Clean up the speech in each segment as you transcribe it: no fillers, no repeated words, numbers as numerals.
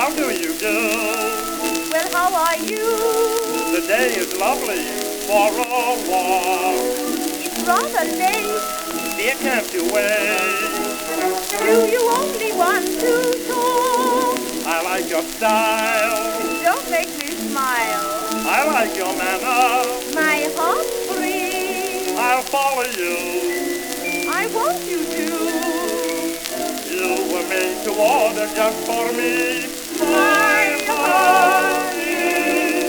How do you do? Well, how are you? The day is lovely for a walk. It's rather late. Dear, can't you wait? Do you only want to talk? I like your style. Don't make me smile. I like your manner. My heart's free. I'll follow you. I want you to. You were made to order just for me. My honey,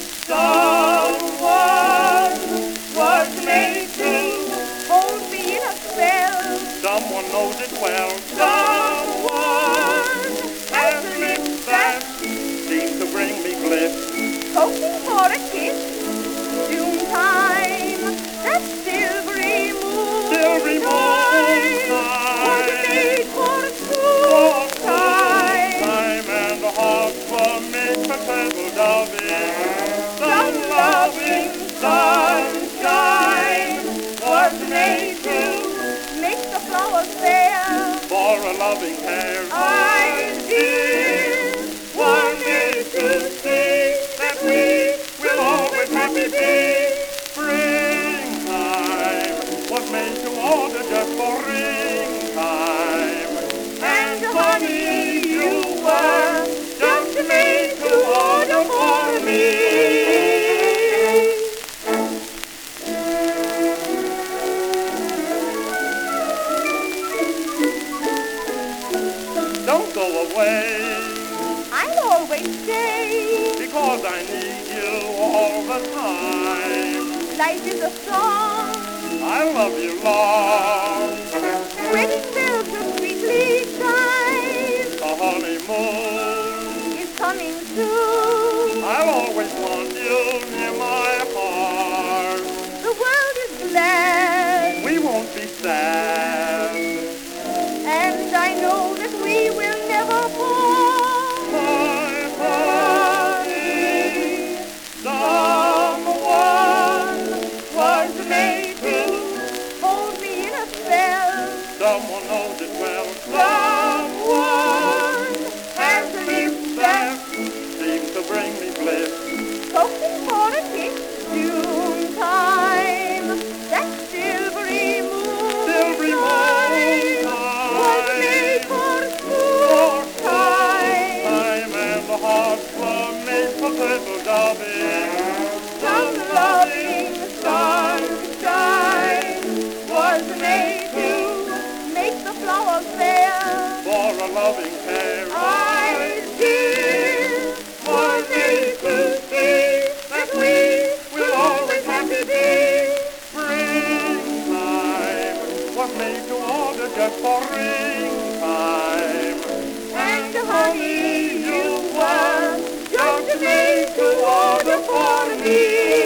someone was made to hold me in a spell. Someone knows it well. Someone has lips that Seem to bring me bliss. hoping for a kiss. June time, that silvery moon Silvery moon was made for school time. Time and the heart were made for settled loving. The loving Sunshine was made to make the flowers fair. for a loving pair. Ideas were made to see that we Will always happy be. Springtime was made to order just for ring time. and honey, you were just made to order for me. Don't go away, I'll always stay. because I need you all the time. Life is a song, I love you long. wedding bells will sweetly chime. The honeymoon, It's coming soon. I'll always want you near my heart. The world is glad, We won't be sad. and I know that we will never part. My honey, Someone was made to hold me in a spell. someone knows it well. Someone has lips that Seem to bring me bliss. hoping for a kiss. June time, that silvery moon Silvery was made for school time. Time and the heart were made for little loving. The loving sunshine was made to make the flowers fair. For a loving pair. Ideas were made to see that we will always happy be. Springtime was made to order just for ring time. And honey, you were just made to order for me.